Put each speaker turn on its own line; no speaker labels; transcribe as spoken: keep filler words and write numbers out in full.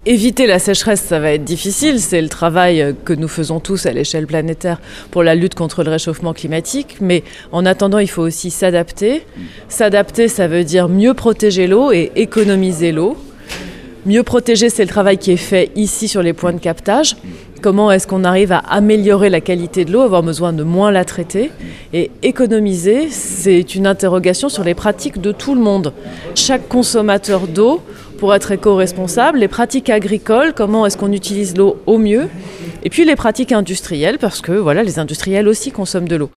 Éviter la sécheresse, ça va être difficile. C'est le travail que nous faisons tous à l'échelle planétaire pour la lutte contre le réchauffement climatique. Mais en attendant, il faut aussi s'adapter. S'adapter, ça veut dire mieux protéger l'eau et économiser l'eau. Mieux protéger, c'est le travail qui est fait ici sur les points de captage. Comment est-ce qu'on arrive à améliorer la qualité de l'eau, avoir besoin de moins la traiter. Et économiser, c'est une interrogation sur les pratiques de tout le monde. Chaque consommateur d'eau, pour être éco-responsable, les pratiques agricoles, comment est-ce qu'on utilise l'eau au mieux, et puis les pratiques industrielles, parce que voilà, les industriels aussi consomment de l'eau.